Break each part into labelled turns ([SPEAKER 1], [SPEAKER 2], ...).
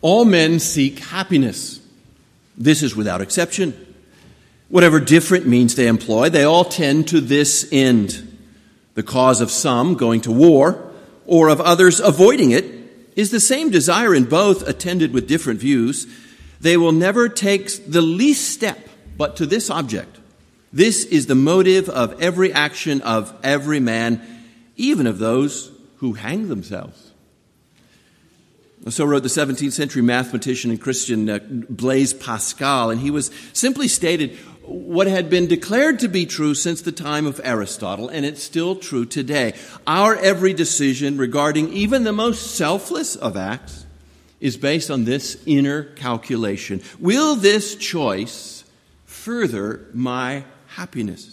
[SPEAKER 1] All men seek happiness. This is without exception. Whatever different means they employ, they all tend to this end. The cause of some going to war, or of others avoiding it, is the same desire in both, attended with different views. They will never take the least step but to this object. This is the motive of every action of every man, even of those who hang themselves. So wrote the 17th century mathematician and Christian Blaise Pascal, and he was simply stated what had been declared to be true since the time of Aristotle, and it's still true today. Our every decision regarding even the most selfless of acts is based on this inner calculation. Will this choice further my happiness?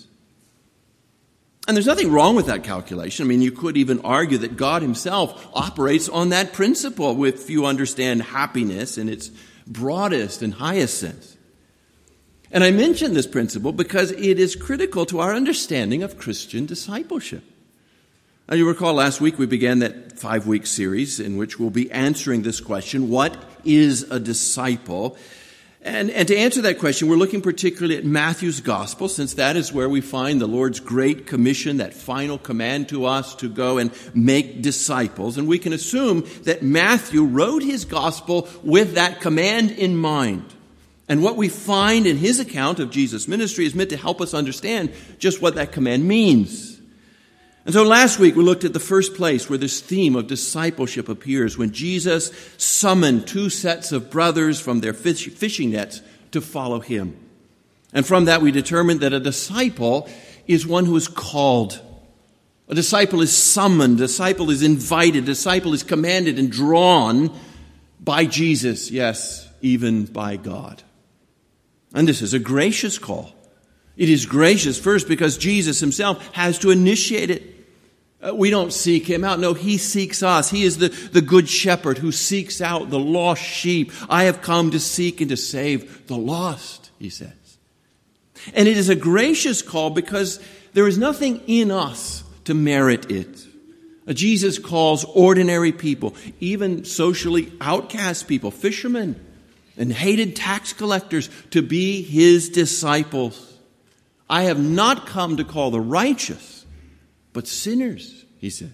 [SPEAKER 1] And there's nothing wrong with that calculation. I mean, you could even argue that God himself operates on that principle if you understand happiness in its broadest and highest sense. And I mention this principle because it is critical to our understanding of Christian discipleship. Now, you recall last week we began that 5-week series in which we'll be answering this question, what is a disciple? And to answer that question, we're looking particularly at Matthew's gospel, since that is where we find the Lord's great commission, that final command to us to go and make disciples. And we can assume that Matthew wrote his gospel with that command in mind. And what we find in his account of Jesus' ministry is meant to help us understand just what that command means. And so last week we looked at the first place where this theme of discipleship appears, when Jesus summoned 2 sets of brothers from their fishing nets to follow him. And from that we determined that a disciple is one who is called. A disciple is summoned, a disciple is invited, a disciple is commanded and drawn by Jesus, yes, even by God. And this is a gracious call. It is gracious first because Jesus himself has to initiate it. We don't seek him out. No, he seeks us. He is the good shepherd who seeks out the lost sheep. I have come to seek and to save the lost, he says. And it is a gracious call because there is nothing in us to merit it. Jesus calls ordinary people, even socially outcast people, fishermen and hated tax collectors, to be his disciples. I have not come to call the righteous, but sinners, he says.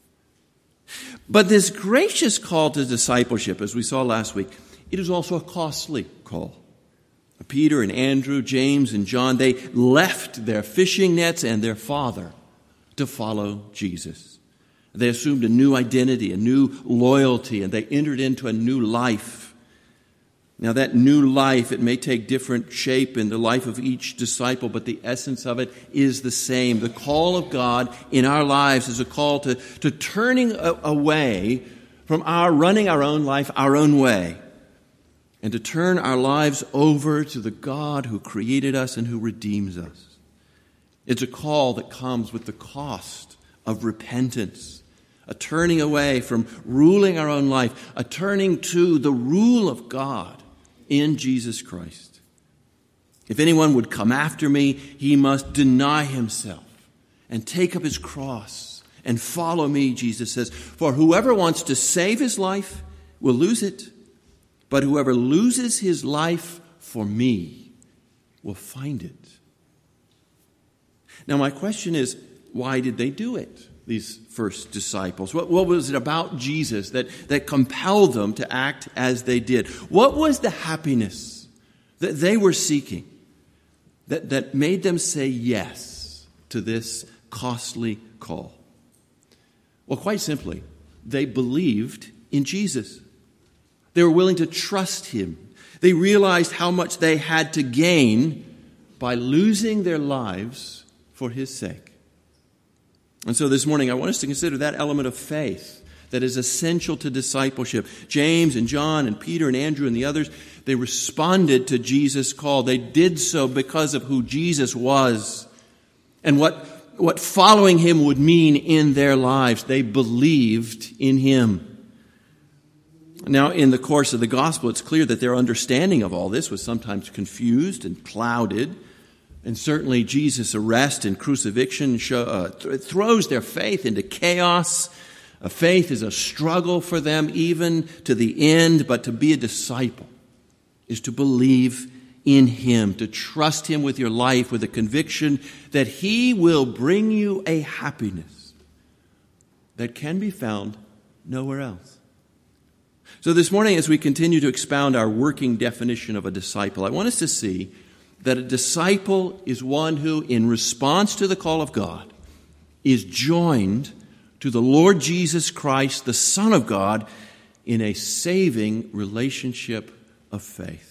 [SPEAKER 1] But this gracious call to discipleship, as we saw last week, it is also a costly call. Peter and Andrew, James and John, they left their fishing nets and their father to follow Jesus. They assumed a new identity, a new loyalty, and they entered into a new life. Now that new life, it may take different shape in the life of each disciple, but the essence of it is the same. The call of God in our lives is a call to turning away from our running our own life our own way, and to turn our lives over to the God who created us and who redeems us. It's a call that comes with the cost of repentance, a turning away from ruling our own life, a turning to the rule of God in Jesus Christ. If anyone would come after me, he must deny himself and take up his cross and follow me, Jesus says. For whoever wants to save his life will lose it, but whoever loses his life for me will find it. Now my question is, why did they do it, these first disciples? What was it about Jesus that compelled them to act as they did? What was the happiness that they were seeking that made them say yes to this costly call? Well, quite simply, they believed in Jesus. They were willing to trust him. They realized how much they had to gain by losing their lives for his sake. And so this morning I want us to consider that element of faith that is essential to discipleship. James and John and Peter and Andrew and the others, they responded to Jesus' call. They did so because of who Jesus was and what following him would mean in their lives. They believed in him. Now, in the course of the gospel, it's clear that their understanding of all this was sometimes confused and clouded. And certainly Jesus' arrest and crucifixion throws their faith into chaos. Faith is a struggle for them even to the end, but to be a disciple is to believe in Him, to trust Him with your life with a conviction that He will bring you a happiness that can be found nowhere else. So this morning, as we continue to expound our working definition of a disciple, I want us to see that a disciple is one who, in response to the call of God, is joined to the Lord Jesus Christ, the Son of God, in a saving relationship of faith.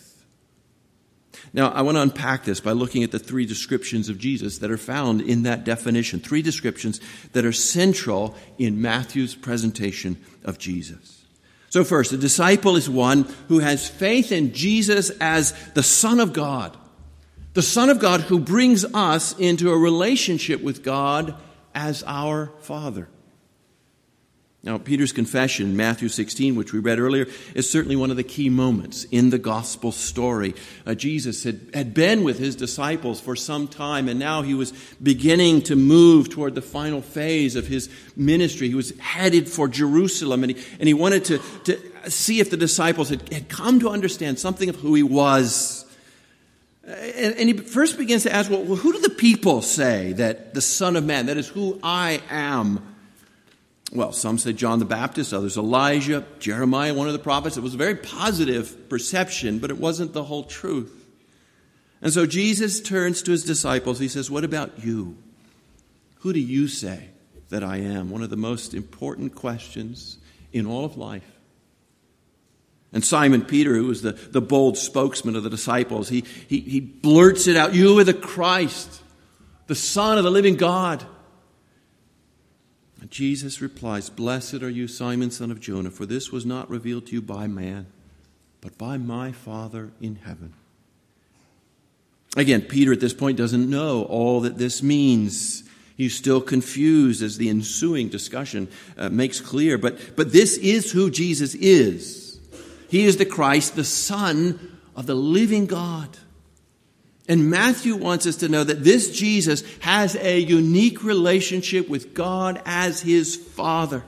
[SPEAKER 1] Now, I want to unpack this by looking at the three descriptions of Jesus that are found in that definition. Three descriptions that are central in Matthew's presentation of Jesus. So first, a disciple is one who has faith in Jesus as the Son of God. The Son of God who brings us into a relationship with God as our Father. Now, Peter's confession, Matthew 16, which we read earlier, is certainly one of the key moments in the gospel story. Jesus had been with his disciples for some time, and now he was beginning to move toward the final phase of his ministry. He was headed for Jerusalem, and he wanted to see if the disciples had come to understand something of who he was. And he first begins to ask, well, who do the people say that the Son of Man, that is who I am? Well, some say John the Baptist, others Elijah, Jeremiah, one of the prophets. It was a very positive perception, but it wasn't the whole truth. And so Jesus turns to his disciples. He says, what about you? Who do you say that I am? One of the most important questions in all of life. And Simon Peter, who was the bold spokesman of the disciples, he blurts it out, you are the Christ, the Son of the living God. And Jesus replies, blessed are you, Simon, son of Jonah, for this was not revealed to you by man, but by my Father in heaven. Again, Peter at this point doesn't know all that this means. He's still confused as the ensuing discussion makes clear. But this is who Jesus is. He is the Christ, the Son of the living God. And Matthew wants us to know that this Jesus has a unique relationship with God as his Father.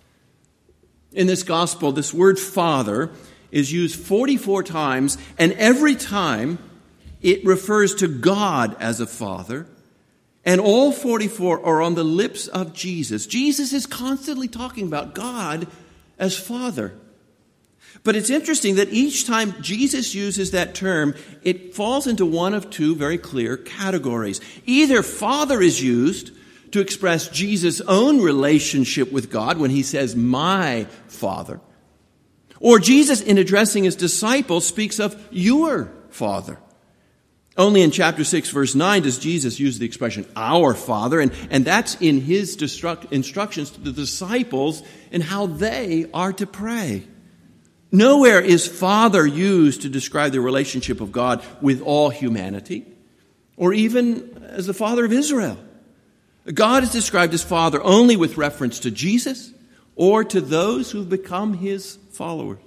[SPEAKER 1] In this gospel, this word Father is used 44 times, and every time it refers to God as a Father, and all 44 are on the lips of Jesus. Jesus is constantly talking about God as Father. But it's interesting that each time Jesus uses that term, it falls into one of two very clear categories. Either Father is used to express Jesus' own relationship with God when he says, my Father. Or Jesus, in addressing his disciples, speaks of your Father. Only in chapter 6, verse 9, does Jesus use the expression, our Father, and that's in his instructions to the disciples and how they are to pray. Nowhere is Father used to describe the relationship of God with all humanity, or even as the Father of Israel. God is described as Father only with reference to Jesus or to those who've become his followers.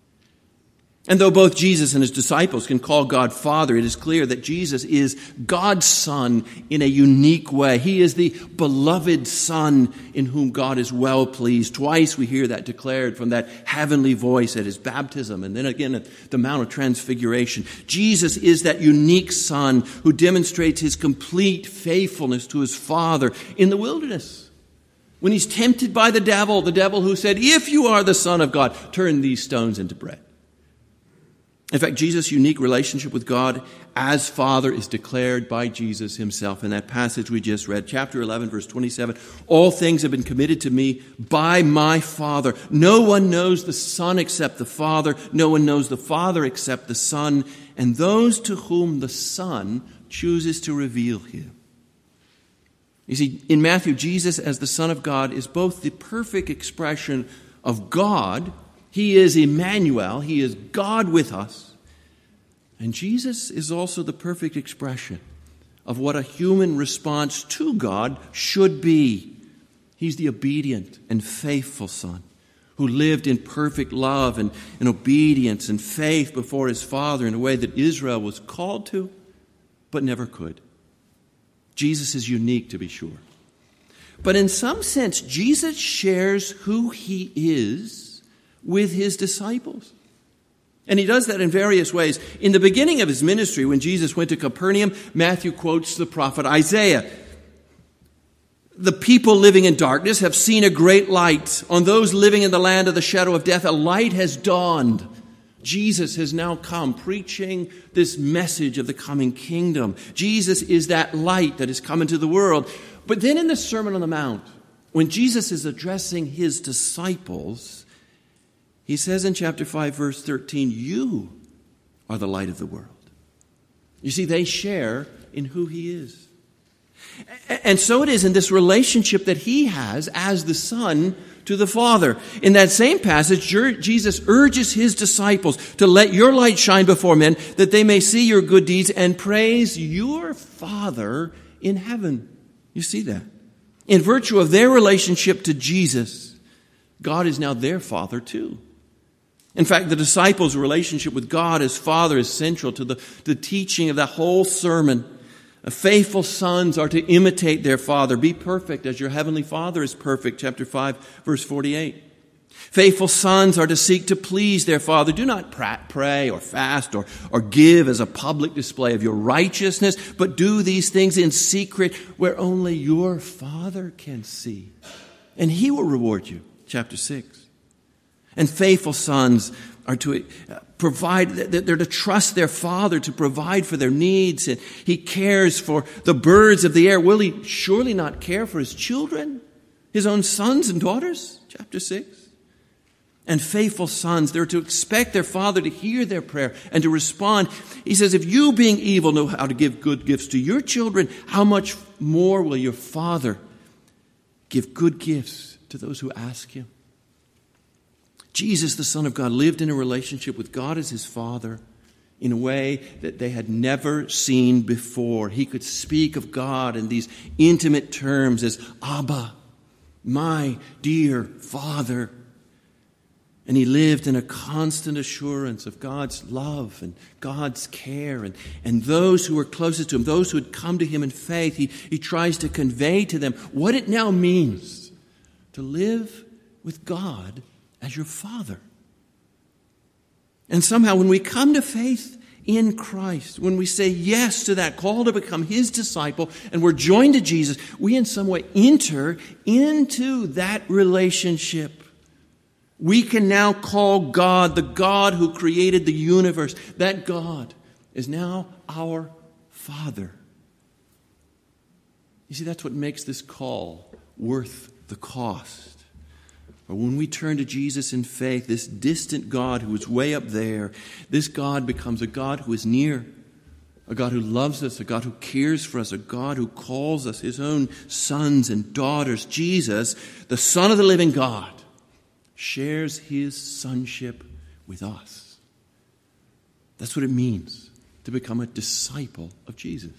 [SPEAKER 1] And though both Jesus and his disciples can call God Father, it is clear that Jesus is God's Son in a unique way. He is the beloved Son in whom God is well pleased. Twice we hear that declared from that heavenly voice at his baptism and then again at the Mount of Transfiguration. Jesus is that unique Son who demonstrates his complete faithfulness to his Father in the wilderness. When he's tempted by the devil who said, if you are the Son of God, turn these stones into bread. In fact, Jesus' unique relationship with God as Father is declared by Jesus himself in that passage we just read, chapter 11, verse 27. All things have been committed to me by my Father. No one knows the Son except the Father. No one knows the Father except the Son, and those to whom the Son chooses to reveal him. You see, in Matthew, Jesus as the Son of God is both the perfect expression of God. He is Emmanuel. He is God with us. And Jesus is also the perfect expression of what a human response to God should be. He's the obedient and faithful Son who lived in perfect love and obedience and faith before his Father in a way that Israel was called to, but never could. Jesus is unique, to be sure. But in some sense, Jesus shares who he is with his disciples. And he does that in various ways. In the beginning of his ministry, when Jesus went to Capernaum, Matthew quotes the prophet Isaiah. The people living in darkness have seen a great light. On those living in the land of the shadow of death, a light has dawned. Jesus has now come preaching this message of the coming kingdom. Jesus is that light that has come into the world. But then in the Sermon on the Mount, when Jesus is addressing his disciples, he says in chapter 5, verse 13, you are the light of the world. You see, they share in who he is. And so it is in this relationship that he has as the Son to the Father. In that same passage, Jesus urges his disciples to let your light shine before men, that they may see your good deeds and praise your Father in heaven. You see that? In virtue of their relationship to Jesus, God is now their Father too. In fact, the disciples' relationship with God as Father is central to the teaching of that whole sermon. Faithful sons are to imitate their father. Be perfect as your heavenly Father is perfect. Chapter 5, verse 48. Faithful sons are to seek to please their father. Do not pray or fast or give as a public display of your righteousness, but do these things in secret where only your Father can see. And he will reward you. Chapter 6. And faithful sons are to provide, they're to trust their father to provide for their needs. And he cares for the birds of the air. Will he surely not care for his children, his own sons and daughters? Chapter 6. And faithful sons, they're to expect their father to hear their prayer and to respond. He says, if you being evil know how to give good gifts to your children, how much more will your Father give good gifts to those who ask him? Jesus, the Son of God, lived in a relationship with God as his Father in a way that they had never seen before. He could speak of God in these intimate terms as Abba, my dear Father. And he lived in a constant assurance of God's love and God's care. And those who were closest to him, those who had come to him in faith, he tries to convey to them what it now means to live with God as your Father. And somehow when we come to faith in Christ, when we say yes to that call to become his disciple, and we're joined to Jesus, we in some way enter into that relationship. We can now call God the God who created the universe. That God is now our Father. You see, that's what makes this call worth the cost. But when we turn to Jesus in faith, this distant God who is way up there, this God becomes a God who is near, a God who loves us, a God who cares for us, a God who calls us his own sons and daughters. Jesus, the Son of the living God, shares his sonship with us. That's what it means to become a disciple of Jesus.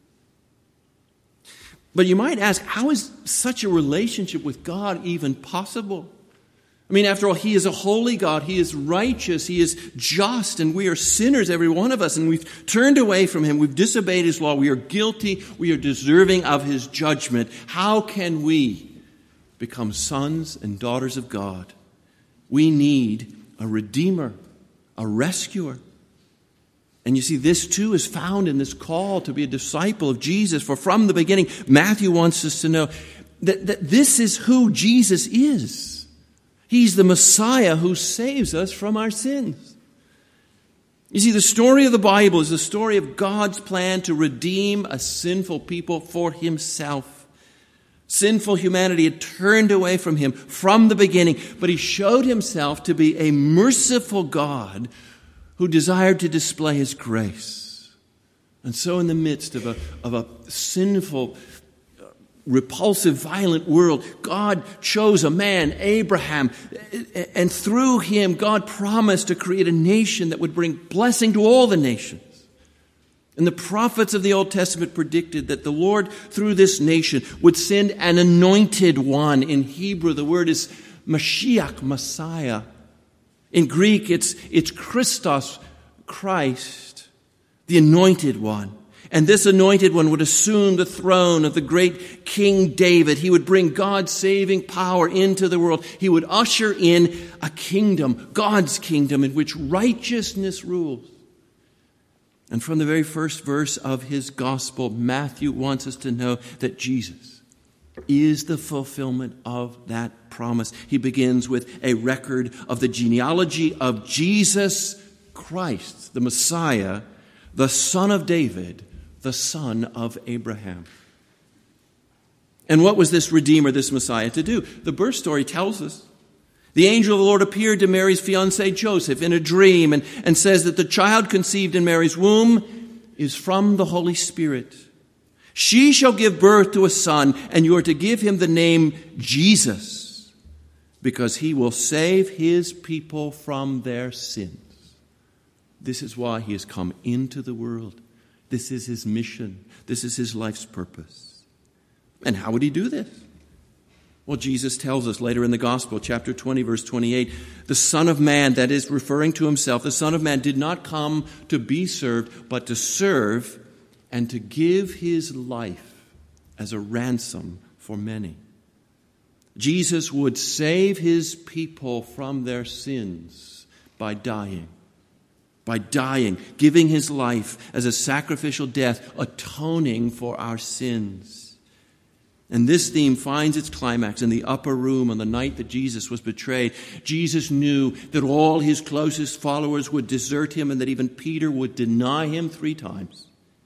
[SPEAKER 1] But you might ask, how is such a relationship with God even possible? I mean, after all, he is a holy God. He is righteous. He is just. And we are sinners, every one of us. And we've turned away from him. We've disobeyed his law. We are guilty. We are deserving of his judgment. How can we become sons and daughters of God? We need a redeemer, a rescuer. And you see, this too is found in this call to be a disciple of Jesus. For from the beginning, Matthew wants us to know that this is who Jesus is. He's the Messiah who saves us from our sins. You see, the story of the Bible is the story of God's plan to redeem a sinful people for himself. Sinful humanity had turned away from him from the beginning, but he showed himself to be a merciful God who desired to display his grace. And so in the midst of a sinful, repulsive, violent world, God chose a man, Abraham, and through him, God promised to create a nation that would bring blessing to all the nations. And the prophets of the Old Testament predicted that the Lord, through this nation, would send an anointed one. In Hebrew, the word is Mashiach, Messiah. In Greek, it's Christos, Christ, the anointed one. And this anointed one would assume the throne of the great King David. He would bring God's saving power into the world. He would usher in a kingdom, God's kingdom, in which righteousness rules. And from the very first verse of his gospel, Matthew wants us to know that Jesus is the fulfillment of that promise. He begins with a record of the genealogy of Jesus Christ, the Messiah, the Son of David, the son of Abraham. And what was this Redeemer, this Messiah, to do? The birth story tells us. The angel of the Lord appeared to Mary's fiancé Joseph in a dream and says that the child conceived in Mary's womb is from the Holy Spirit. She shall give birth to a son, and you are to give him the name Jesus, because he will save his people from their sins. This is why he has come into the world. This is his mission. This is his life's purpose. And how would he do this? Well, Jesus tells us later in the Gospel, chapter 20, verse 28, the Son of Man, that is referring to himself, the Son of Man did not come to be served, but to serve and to give his life as a ransom for many. Jesus would save his people from their sins by dying, giving his life as a sacrificial death, atoning for our sins. And this theme finds its climax in the upper room on the night that Jesus was betrayed. Jesus knew that all his closest followers would desert him and that even Peter would deny him 3 times.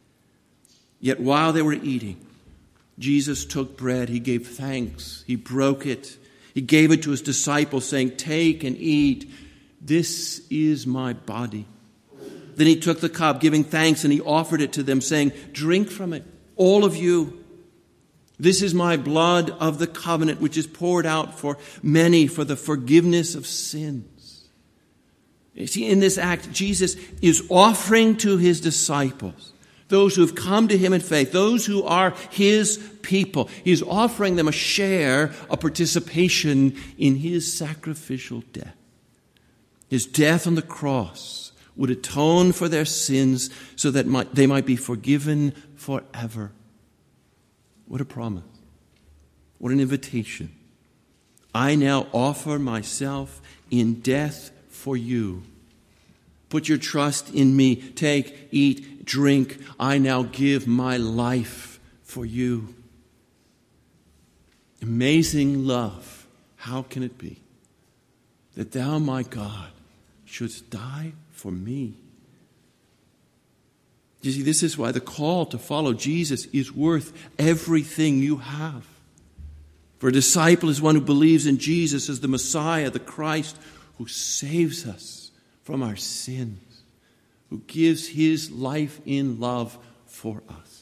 [SPEAKER 1] Yet while they were eating, Jesus took bread, he gave thanks, he broke it, he gave it to his disciples, saying, "Take and eat, this is my body." Then he took the cup, giving thanks, and he offered it to them, saying, "Drink from it, all of you. This is my blood of the covenant, which is poured out for many for the forgiveness of sins." You see, in this act, Jesus is offering to his disciples, those who have come to him in faith, those who are his people, he is offering them a share, a participation in his sacrificial death. His death on the cross would atone for their sins so that they might be forgiven forever. What a promise. What an invitation. I now offer myself in death for you. Put your trust in me. Take, eat, drink. I now give my life for you. Amazing love. How can it be that thou, my God, shouldst die for me? You see, this is why the call to follow Jesus is worth everything you have. For a disciple is one who believes in Jesus as the Messiah, the Christ, who saves us from our sins, who gives his life in love for us.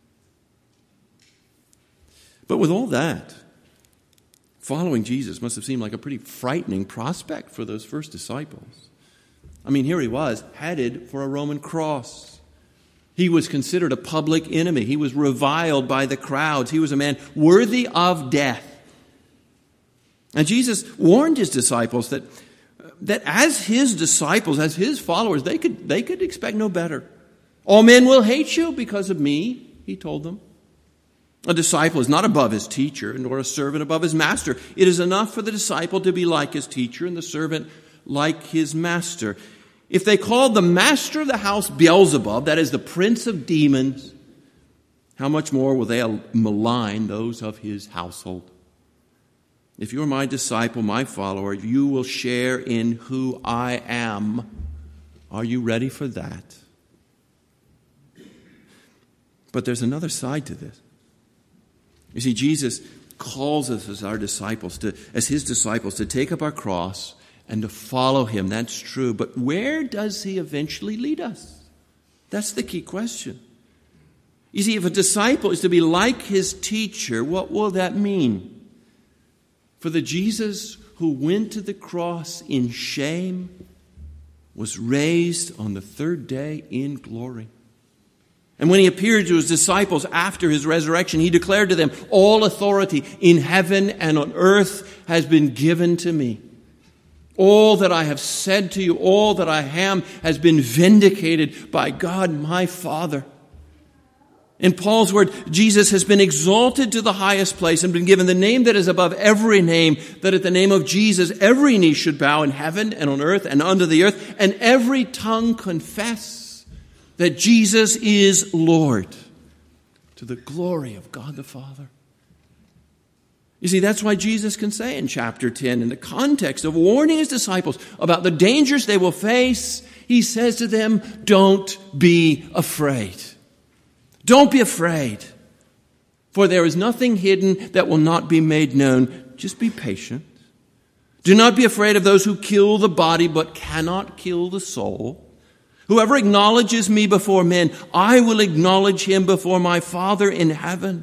[SPEAKER 1] But with all that, following Jesus must have seemed like a pretty frightening prospect for those first disciples. I mean, here he was, headed for a Roman cross. He was considered a public enemy. He was reviled by the crowds. He was a man worthy of death. And Jesus warned his disciples that as his disciples, as his followers, they could expect no better. All men will hate you because of me, he told them. A disciple is not above his teacher, nor a servant above his master. It is enough for the disciple to be like his teacher and the servant like his master. If they called the master of the house Beelzebub, that is the prince of demons, how much more will they malign those of his household? If you're my disciple, my follower, you will share in who I am. Are you ready for that? But there's another side to this. You see, Jesus calls us as his disciples, to take up our cross and to follow him. That's true. But where does he eventually lead us? That's the key question. You see, if a disciple is to be like his teacher, what will that mean? For the Jesus who went to the cross in shame was raised on the third day in glory. And when he appeared to his disciples after his resurrection, he declared to them, "All authority in heaven and on earth has been given to me. All that I have said to you, all that I am, has been vindicated by God my Father." In Paul's word, Jesus has been exalted to the highest place and been given the name that is above every name, that at the name of Jesus every knee should bow in heaven and on earth and under the earth, and every tongue confess that Jesus is Lord, to the glory of God the Father. You see, that's why Jesus can say in chapter 10, in the context of warning his disciples about the dangers they will face, he says to them, don't be afraid. Don't be afraid, for there is nothing hidden that will not be made known. Just be patient. Do not be afraid of those who kill the body but cannot kill the soul. Whoever acknowledges me before men, I will acknowledge him before my Father in heaven.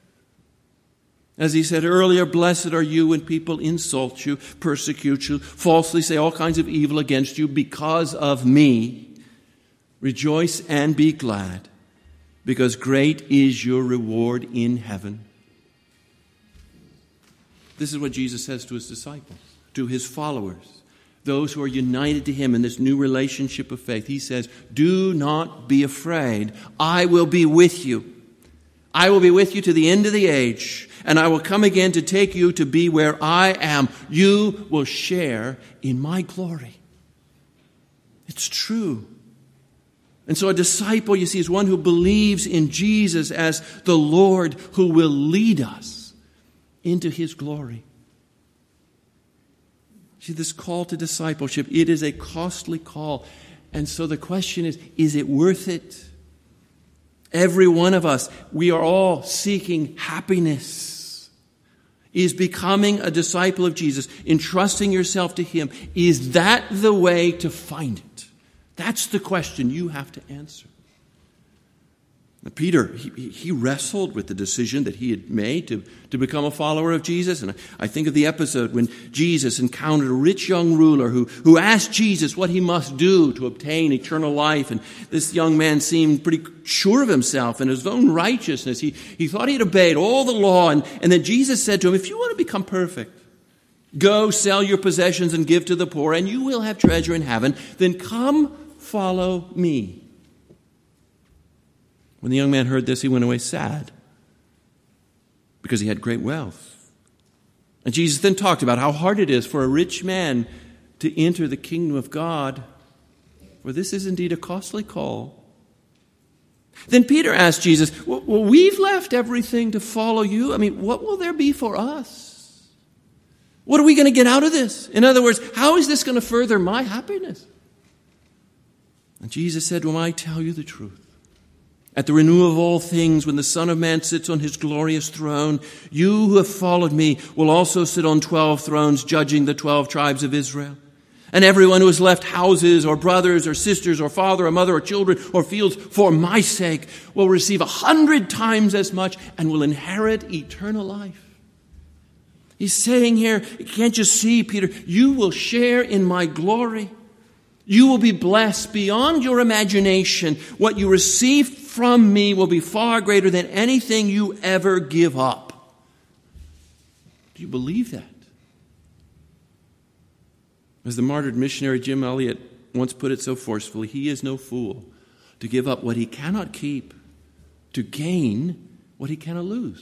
[SPEAKER 1] As he said earlier, blessed are you when people insult you, persecute you, falsely say all kinds of evil against you because of me. Rejoice and be glad, because great is your reward in heaven. This is what Jesus says to his disciples, to his followers, those who are united to him in this new relationship of faith. He says, do not be afraid. I will be with you. I will be with you to the end of the age, and I will come again to take you to be where I am. You will share in my glory. It's true. And so a disciple, you see, is one who believes in Jesus as the Lord who will lead us into his glory. See, this call to discipleship, it is a costly call. And so the question is it worth it? Every one of us, we are all seeking happiness. Is becoming a disciple of Jesus, entrusting yourself to him, is that the way to find it? That's the question you have to answer. Now, Peter, he wrestled with the decision that he had made to become a follower of Jesus. And I think of the episode when Jesus encountered a rich young ruler who asked Jesus what he must do to obtain eternal life. And this young man seemed pretty sure of himself and his own righteousness. He thought he had obeyed all the law. And then Jesus said to him, if you want to become perfect, go sell your possessions and give to the poor, and you will have treasure in heaven. Then come follow me. When the young man heard this, he went away sad because he had great wealth. And Jesus then talked about how hard it is for a rich man to enter the kingdom of God, for this is indeed a costly call. Then Peter asked Jesus, well, we've left everything to follow you. I mean, what will there be for us? What are we going to get out of this? In other words, how is this going to further my happiness? And Jesus said, well, I tell you the truth. At the renewal of all things, when the Son of Man sits on his glorious throne, you who have followed me will also sit on 12 thrones, judging the 12 tribes of Israel. And everyone who has left houses or brothers or sisters or father or mother or children or fields for my sake will receive 100 times as much and will inherit eternal life. He's saying here, you can't just see, Peter, you will share in my glory. You will be blessed beyond your imagination. What you receive from me will be far greater than anything you ever give up. Do you believe that? As the martyred missionary Jim Elliot once put it so forcefully, he is no fool to give up what he cannot keep to gain what he cannot lose.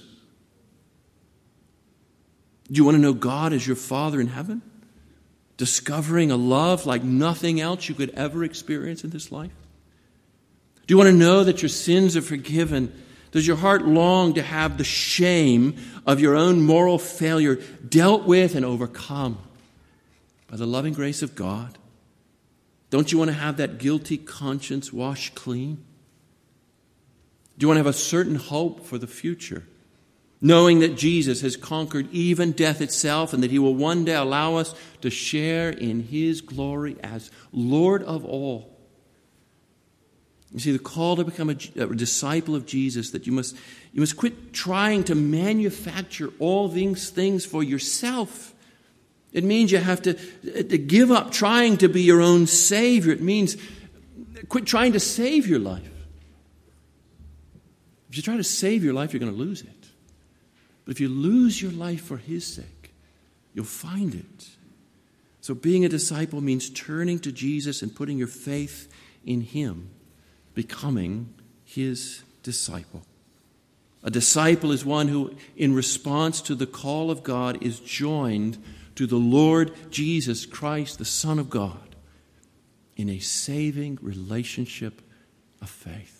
[SPEAKER 1] Do you want to know God as your Father in heaven? Discovering a love like nothing else you could ever experience in this life? Do you want to know that your sins are forgiven? Does your heart long to have the shame of your own moral failure dealt with and overcome by the loving grace of God? Don't you want to have that guilty conscience washed clean? Do you want to have a certain hope for the future, knowing that Jesus has conquered even death itself and that he will one day allow us to share in his glory as Lord of all? You see, the call to become a disciple of Jesus, that you must quit trying to manufacture all these things for yourself. It means you have to give up trying to be your own savior. It means quit trying to save your life. If you try to save your life, you're going to lose it. But if you lose your life for his sake, you'll find it. So being a disciple means turning to Jesus and putting your faith in him, becoming his disciple. A disciple is one who, in response to the call of God, is joined to the Lord Jesus Christ, the Son of God, in a saving relationship of faith.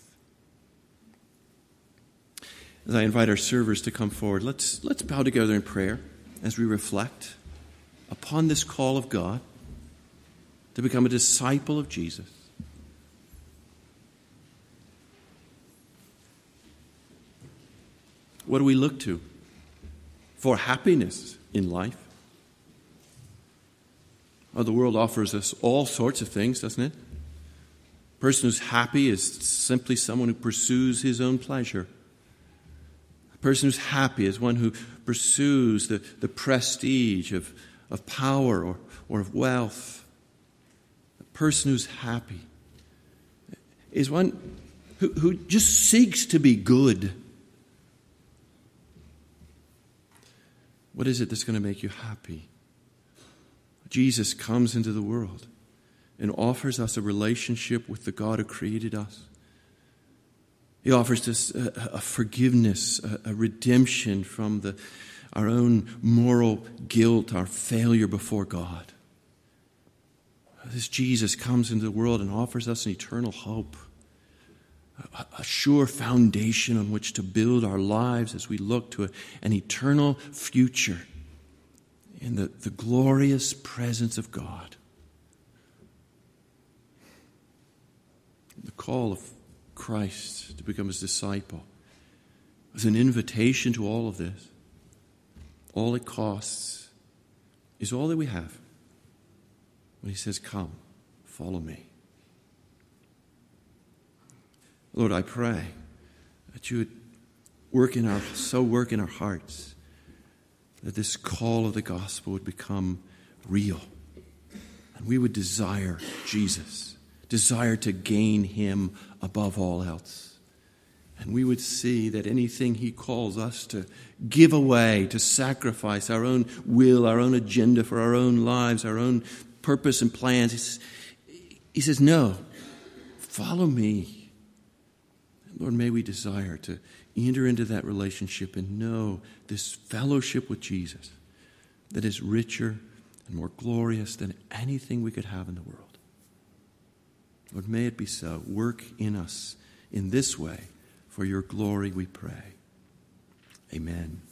[SPEAKER 1] As I invite our servers to come forward, let's bow together in prayer as we reflect upon this call of God to become a disciple of Jesus. What do we look to for happiness in life? Oh, the world offers us all sorts of things, doesn't it? A person who's happy is simply someone who pursues his own pleasure. A person who's happy is one who pursues the prestige of power or of wealth. A person who's happy is one who just seeks to be good. What is it that's going to make you happy? Jesus comes into the world and offers us a relationship with the God who created us. He offers us a forgiveness, a redemption from our own moral guilt, our failure before God. This Jesus comes into the world and offers us an eternal hope, a sure foundation on which to build our lives as we look to an eternal future in the glorious presence of God. The call of Christ to become his disciple is an invitation to all of this. All it costs is all that we have when he says, "Come, follow me." Lord, I pray that you would work in our hearts, that this call of the gospel would become real. And we would desire Jesus, desire to gain him above all else. And we would see that anything he calls us to give away, to sacrifice our own will, our own agenda for our own lives, our own purpose and plans, he says, "No, follow me." Lord, may we desire to enter into that relationship and know this fellowship with Jesus that is richer and more glorious than anything we could have in the world. Lord, may it be so. Work in us in this way for your glory, we pray. Amen.